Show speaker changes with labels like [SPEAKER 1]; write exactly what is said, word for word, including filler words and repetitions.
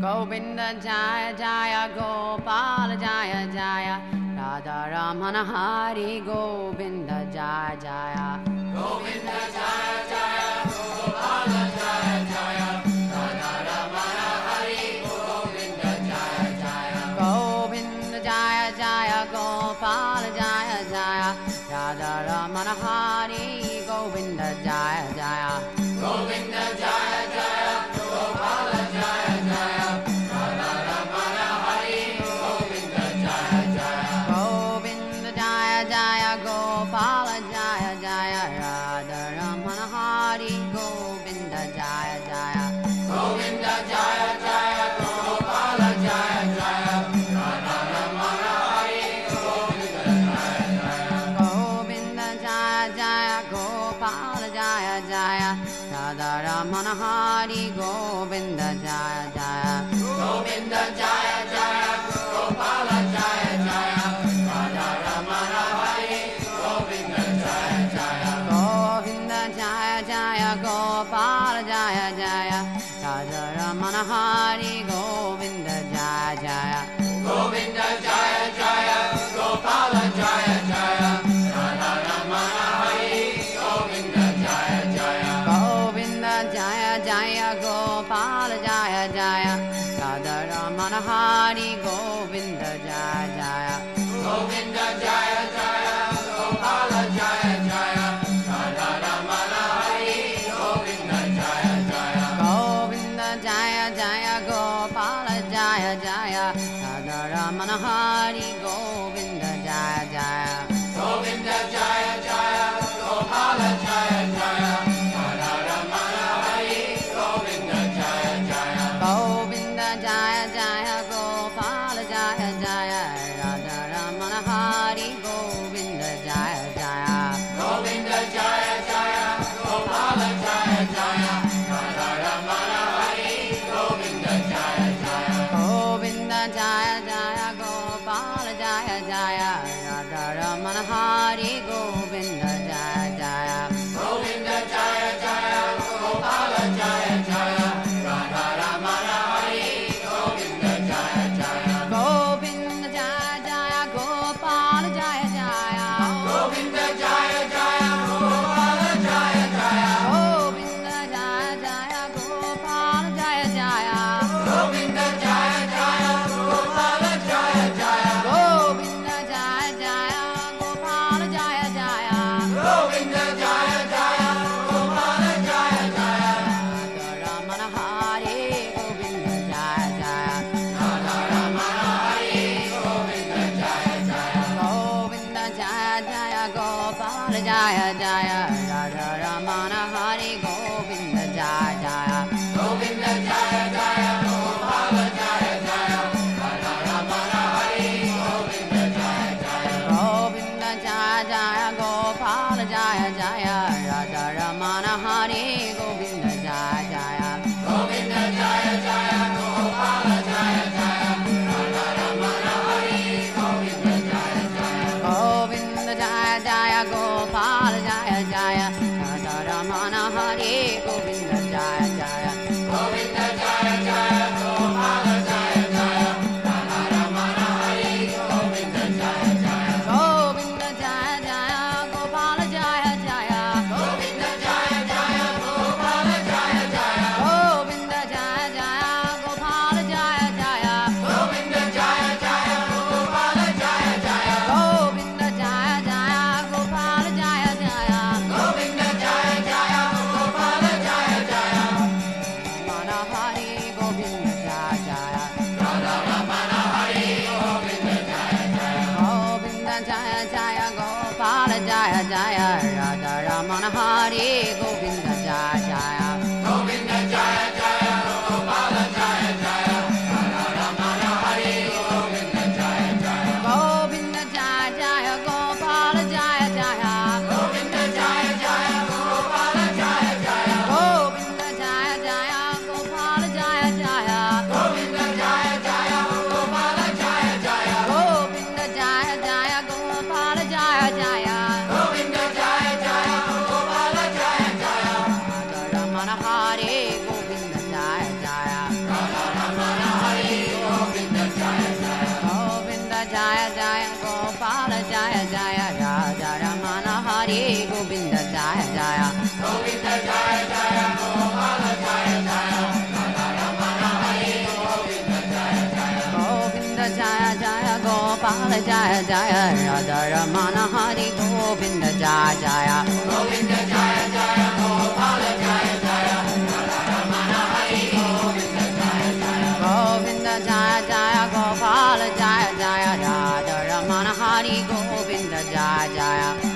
[SPEAKER 1] Govinda Jaya Jaya Gopala Jaya Jaya Radha Ramana Hari Govinda Jaya Jaya
[SPEAKER 2] Govinda Jaya Jaya Gopala Jaya Jaya Radha Ramana Hari Govinda Jaya Jaya
[SPEAKER 1] Govinda Jaya Jaya Gopala Jaya Jaya Radha Ramana Hari Govinda Jaya Jaya
[SPEAKER 2] Govinda Jaya Jaya Gopala Jaya Jaya Radha Ramana Hari Govinda Jaya Jaya
[SPEAKER 1] Govinda Jaya Jaya Gopala Jaya Jaya Radha Ramana Hari Govinda Jaya Jaya
[SPEAKER 2] Govinda Jaya Jaya Gopala Jaya Jaya Radha Ramana Hari Govinda Jaya Jaya
[SPEAKER 1] Govinda Jaya Jaya Gopala Jaya Jaya Radha Ramana Hari Govinda Jaya Jaya
[SPEAKER 2] Govinda Jaya Jaya Gopala Jaya Jaya Radha Ramana Hari Govinda Jaya Jaya
[SPEAKER 1] Govinda Jaya Jaya Gopala Jaya Jaya Radha Ramana Hari Govinda Jaya Jaya
[SPEAKER 2] Govinda Jaya Jaya Gopala Jaya Jaya Radha Ramana Hari Govinda Jaya Jaya
[SPEAKER 1] Govinda Jaya Jaya Gopala Jaya Jaya Radha Ramana Hari Govinda Jaya Jaya
[SPEAKER 2] Govinda Jaya Jaya Gopala Jaya Jaya Radha Ramana Hari Govinda Jaya Jaya
[SPEAKER 1] Govinda Jaya Jaya Gopala Jaya Jaya Radha Ramana Hari Govinda Jaya Jaya
[SPEAKER 2] Govinda Jaya Jaya Gopala Jaya Jaya Radha Ramana Hari Govinda Jaya Jaya
[SPEAKER 1] Govinda Jaya Jaya Gopala Jaya Jaya Radha Ramana Hari Govinda Jaya Jaya
[SPEAKER 2] Govinda Jaya Jaya Gopala Jaya Jaya Radha Ramana Hari Govinda Jaya Jaya
[SPEAKER 1] Govinda Jaya Jaya Gopala Jaya Jaya Radha Ramana Hari Govinda Jaya Jaya
[SPEAKER 2] Govinda Jaya Jaya Gopala Jaya Jaya Radha Ramana Hari Govinda Jaya Jaya
[SPEAKER 1] Govinda Jaya Jaya Gopala Jaya Jaya
[SPEAKER 2] Govinda Jaya Jaya Gopala Jaya Jaya
[SPEAKER 1] Govinda Jaya Jaya Gopala Jaya Jaya
[SPEAKER 2] Govinda Jaya Jaya Gopala Jaya Jaya
[SPEAKER 1] Govinda Jaya Jaya Gopala Jaya Jaya
[SPEAKER 2] Govinda Jaya Jaya Gopala Jaya Jaya
[SPEAKER 1] Radha Ramana Hari Govinda Jaya Jaya
[SPEAKER 2] Radha Ramana Hari Govinda Jaya Jaya
[SPEAKER 1] Govinda Jaya Jaya Gopala Jaya Jaya Radha Ramana Hari Govinda Jaya Jaya
[SPEAKER 2] Govinda Jaya Jaya Gopala Jaya Jaya Radha Ramana Hari Govinda Jaya Jaya
[SPEAKER 1] Govinda Jaya Jaya Gopala Jaya Jaya Radha Ramana Hari Govinda Jaya Jaya
[SPEAKER 2] Govinda Jaya Jaya Gopala Jaya Jaya Radha Ramana Hari Govinda Jaya Jaya
[SPEAKER 1] Govinda Jaya Jaya Gopala Jaya Jaya Radha Ramana Hari Govinda Jaya Jaya
[SPEAKER 2] Govinda Jaya Jaya Gopala Jaya Jaya Radha Ramana Hari Govinda Jaya Jaya
[SPEAKER 1] Govinda Jaya Jaya Gopala Jaya Jaya
[SPEAKER 2] Govinda Jaya Jaya Gopala Jaya Jaya
[SPEAKER 1] Govinda Jaya Jaya Gopala Jaya Jaya
[SPEAKER 2] Govinda Jaya Jaya Gopala Jaya Jaya
[SPEAKER 1] Govinda Jaya Jaya Gopala Jaya Jaya
[SPEAKER 2] Govinda Jaya Jaya Gopala Jaya Jaya
[SPEAKER 1] Ramana Hari Govinda Jaya Jaya
[SPEAKER 2] Radha Ramana Hari Govinda Jaya Jaya
[SPEAKER 1] Govinda Jaya Jaya Gopala Jaya Jaya Radha Ramana Hari Govinda Jaya Jaya
[SPEAKER 2] Govinda Jaya Jaya Gopala Jaya Jaya Radha Ramana Hari Govinda Jaya Jaya
[SPEAKER 1] Govinda Jaya Jaya Gopala Jaya Jaya
[SPEAKER 2] Govinda Jaya Jaya Gopala Jaya Jaya
[SPEAKER 1] Govinda Jaya Jaya Gopala Jaya Jaya
[SPEAKER 2] Govinda Jaya Jaya Gopala Jaya Jaya
[SPEAKER 1] Govinda Jaya Jaya Gopala Jaya Jaya
[SPEAKER 2] Govinda Jaya Jaya Gopala Jaya Jaya
[SPEAKER 1] Radha Ramana Jaya Radha Ramana Hari Govinda Jaya Jaya
[SPEAKER 2] Govinda Jaya Jaya Gopala Jaya Jaya Radha Ramana Hari Govinda Jaya Jaya
[SPEAKER 1] Govinda Jaya Jaya Gopala Jaya Jaya Radha Ramana Hari Govinda Jaya Jaya